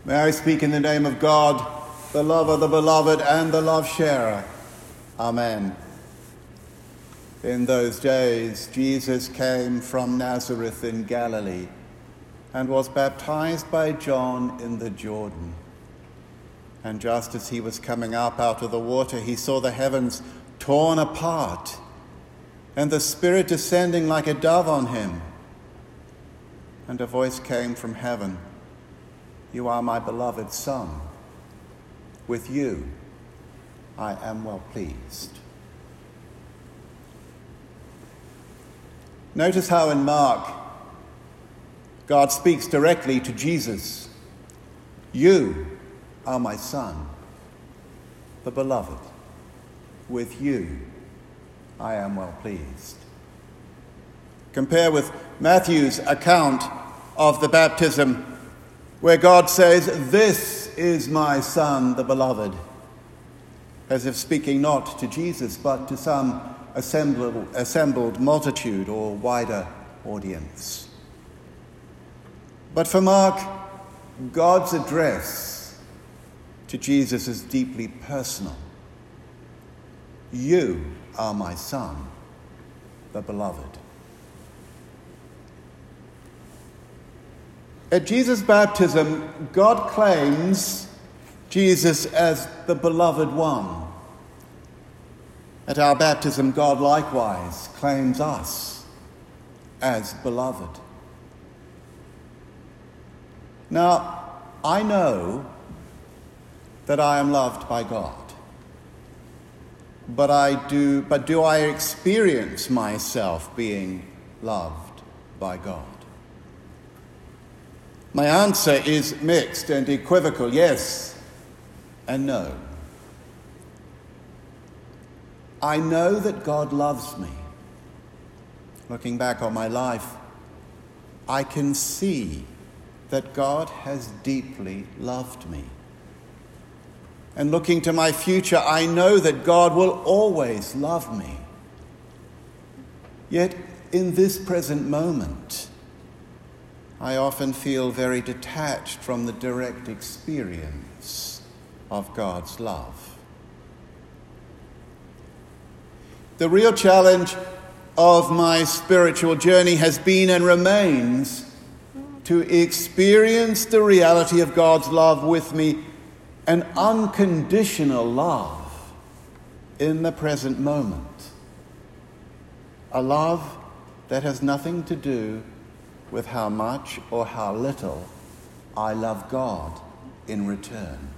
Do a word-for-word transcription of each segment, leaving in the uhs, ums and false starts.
May I speak in the name of God, the lover, the beloved, and the love-sharer. Amen. In those days, Jesus came from Nazareth in Galilee and was baptized by John in the Jordan. And just as he was coming up out of the water, he saw the heavens torn apart and the Spirit descending like a dove on him. And a voice came from heaven, "You are my beloved Son. With you I am well pleased." Notice how in Mark, God speaks directly to Jesus. "You are my Son, the beloved. With you I am well pleased." Compare with Matthew's account of the baptism, where God says, "This is my Son, the beloved," as if speaking not to Jesus, but to some assembled, assembled multitude or wider audience. But for Mark, God's address to Jesus is deeply personal. "You are my Son, the beloved." At Jesus' baptism, God claims Jesus as the beloved one. At our baptism, God likewise claims us as beloved. Now, I know that I am loved by God. But I do, but do I experience myself being loved by God? My answer is mixed and equivocal, yes and no. I know that God loves me. Looking back on my life, I can see that God has deeply loved me. And looking to my future, I know that God will always love me. Yet, in this present moment, I often feel very detached from the direct experience of God's love. The real challenge of my spiritual journey has been and remains to experience the reality of God's love with me, an unconditional love in the present moment. A love that has nothing to do with how much or how little I love God in return.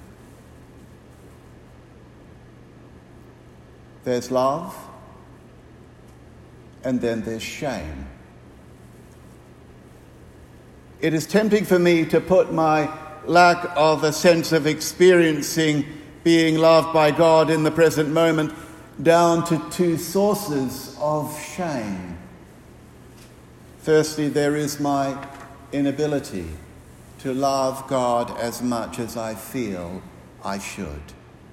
There's love, and then there's shame. It is tempting for me to put my lack of a sense of experiencing being loved by God in the present moment down to two sources of shame. Firstly, there is my inability to love God as much as I feel I should.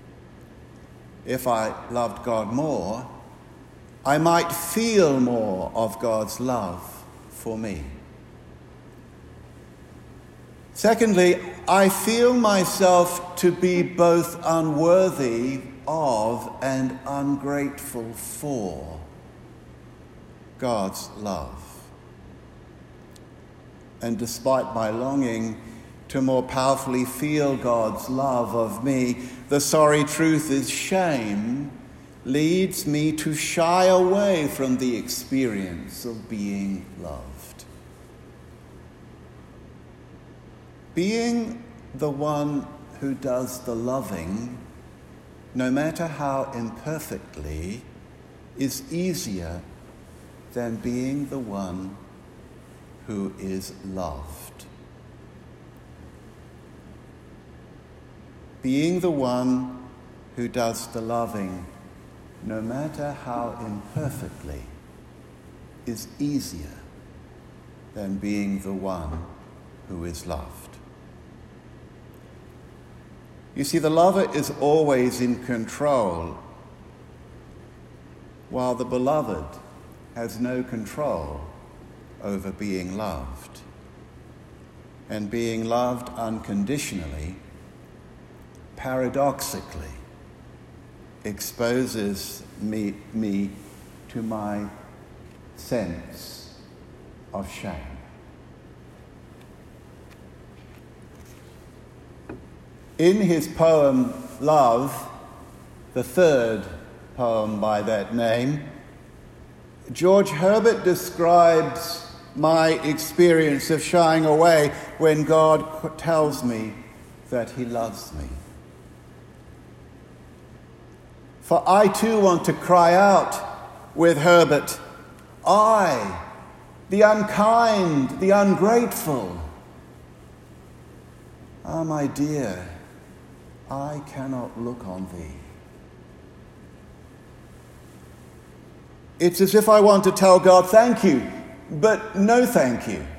If I loved God more, I might feel more of God's love for me. Secondly, I feel myself to be both unworthy of and ungrateful for God's love. And despite my longing to more powerfully feel God's love of me, the sorry truth is shame leads me to shy away from the experience of being loved. Being the one who does the loving, no matter how imperfectly, is easier than being the one who is loved. Being the one who does the loving, no matter how imperfectly, is easier than being the one who is loved. You see, the lover is always in control, while the beloved has no control over being loved. and being loved unconditionally, paradoxically, exposes me, me to my sense of shame. In his poem, Love, the third poem by that name, George Herbert describes my experience of shying away when God tells me that he loves me. For I too want to cry out with Herbert, I, the unkind, the ungrateful. Ah, my dear, I cannot look on thee. It's as if I want to tell God, thank you, but no thank you.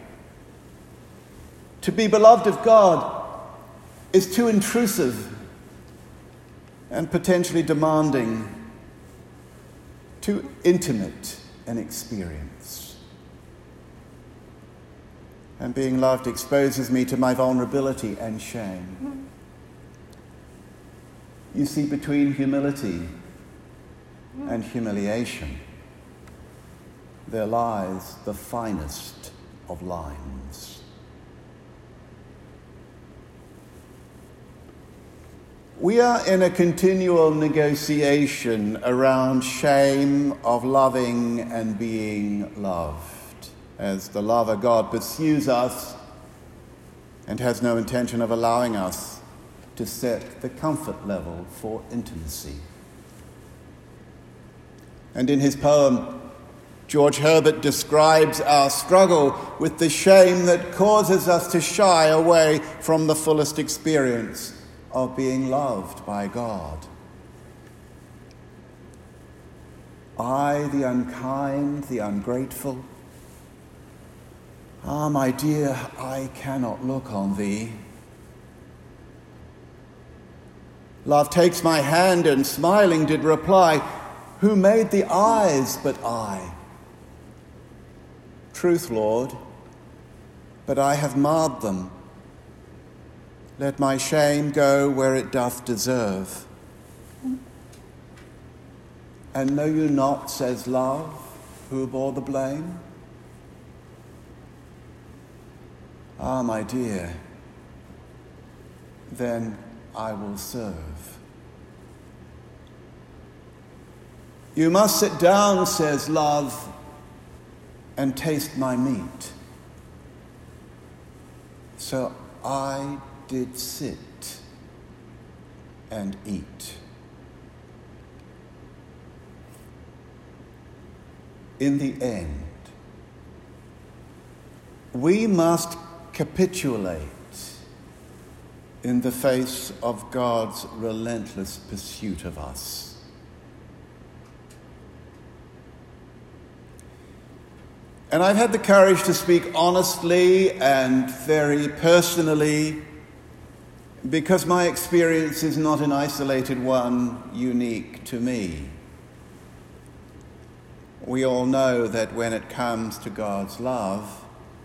To be beloved of God is too intrusive and potentially demanding, too intimate an experience. And being loved exposes me to my vulnerability and shame. You see, between humility and humiliation, there lies the finest of lines. We are in a continual negotiation around shame of loving and being loved, as the lover God pursues us and has no intention of allowing us to set the comfort level for intimacy. And in his poem, George Herbert describes our struggle with the shame that causes us to shy away from the fullest experience of being loved by God. I, the unkind, the ungrateful, ah, my dear, I cannot look on thee. Love takes my hand and smiling did reply, who made the eyes but I? Truth, Lord, but I have marred them. Let my shame go where it doth deserve. And know you not, says love, who bore the blame? Ah, my dear, then I will serve. You must sit down, says love, and taste my meat. So I did sit and eat. In the end, we must capitulate in the face of God's relentless pursuit of us. And I've had the courage to speak honestly and very personally because my experience is not an isolated one unique to me. We all know that when it comes to God's love,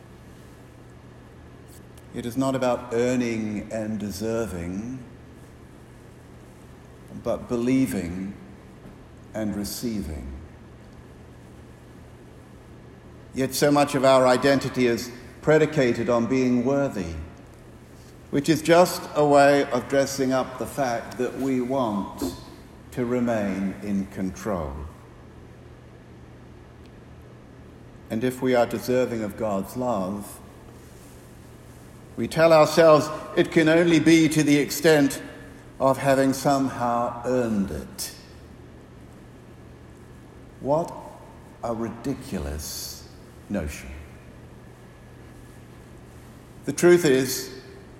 it is not about earning and deserving, but believing and receiving. Yet so much of our identity is predicated on being worthy, which is just a way of dressing up the fact that we want to remain in control. And if we are deserving of God's love, we tell ourselves it can only be to the extent of having somehow earned it. What a ridiculous notion. The truth is,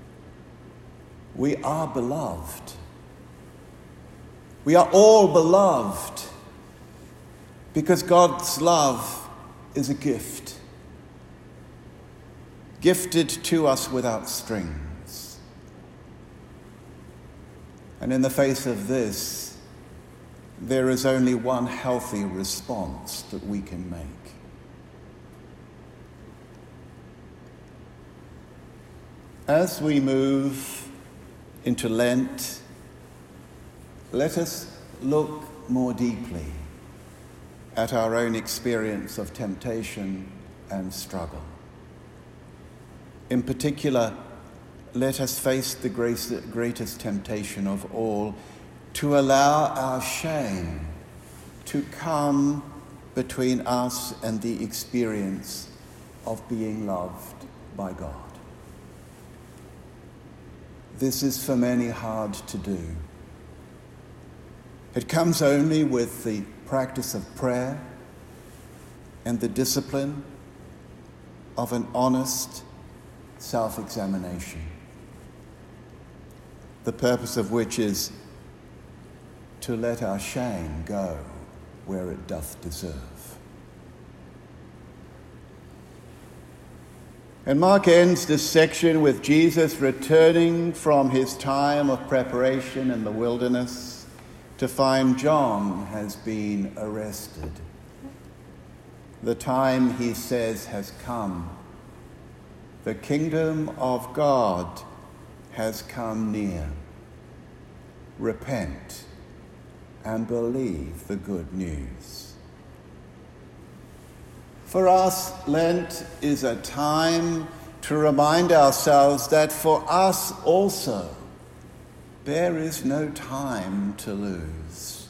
we are beloved. We are all beloved because God's love is a gift, gifted to us without strings. And in the face of this, there is only one healthy response that we can make. As we move into Lent, let us look more deeply at our own experience of temptation and struggle. In particular, let us face the greatest temptation of all, to allow our shame to come between us and the experience of being loved by God. This is for many hard to do. It comes only with the practice of prayer and the discipline of an honest self-examination, the purpose of which is to let our shame go where it doth deserve. And Mark ends this section with Jesus returning from his time of preparation in the wilderness to find John has been arrested. The time, he says, has come. The kingdom of God has come near. Repent and believe the good news. For us, Lent is a time to remind ourselves that for us also, there is no time to lose.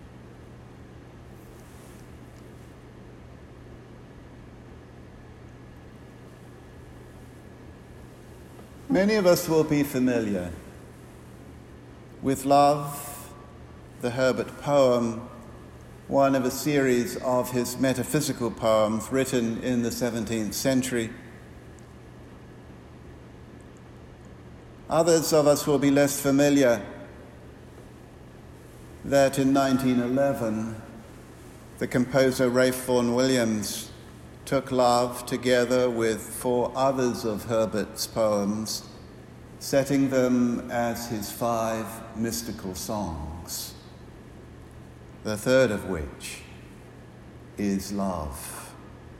Many of us will be familiar with Love, the Herbert poem, one of a series of his metaphysical poems written in the seventeenth century. Others of us will be less familiar that in nineteen eleven, the composer Ralph Vaughan Williams took Love together with four others of Herbert's poems, setting them as his five mystical songs, the third of which is Love.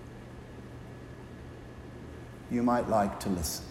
You might like to listen.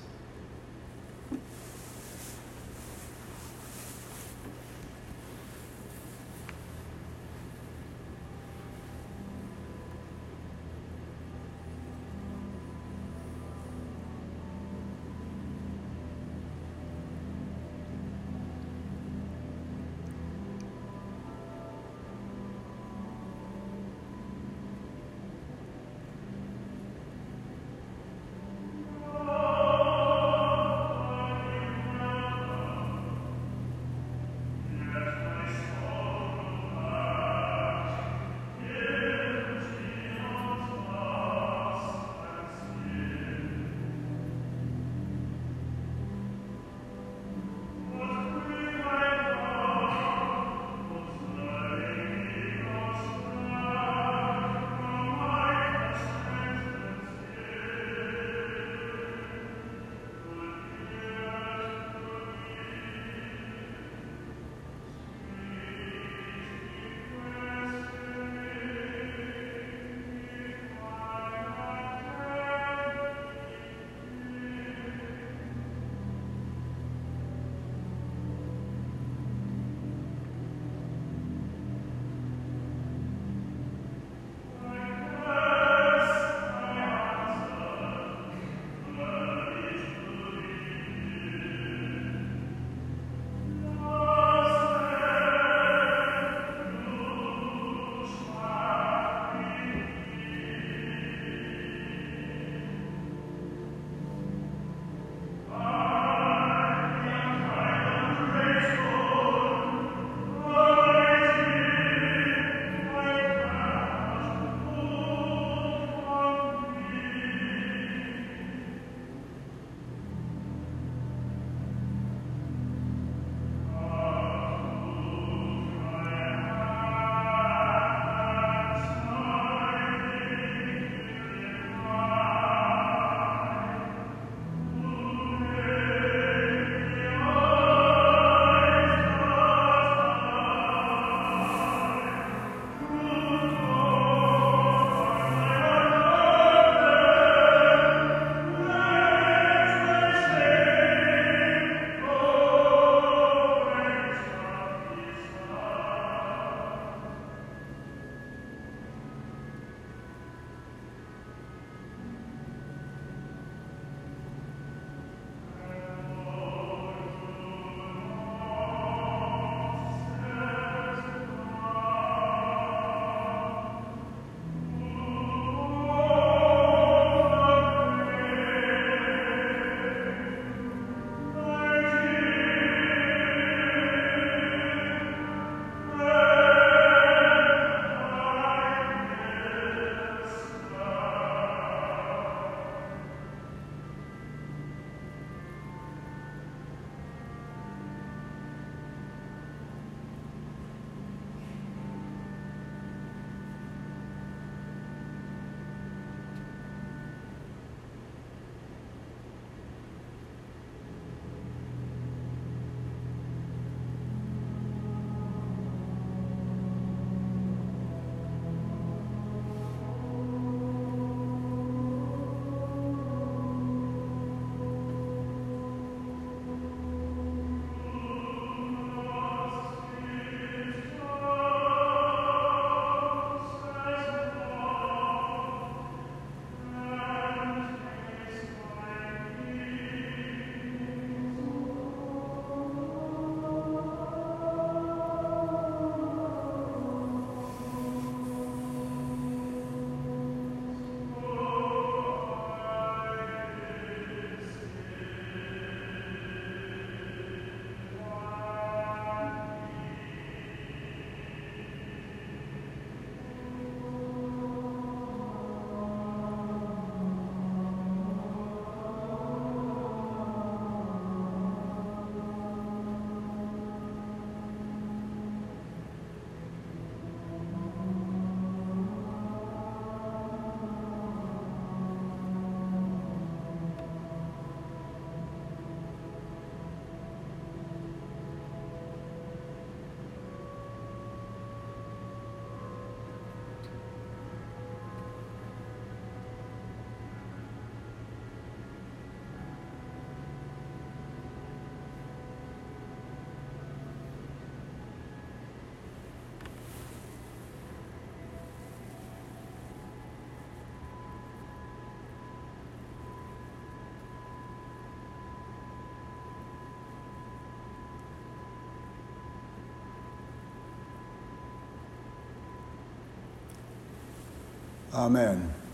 Amen.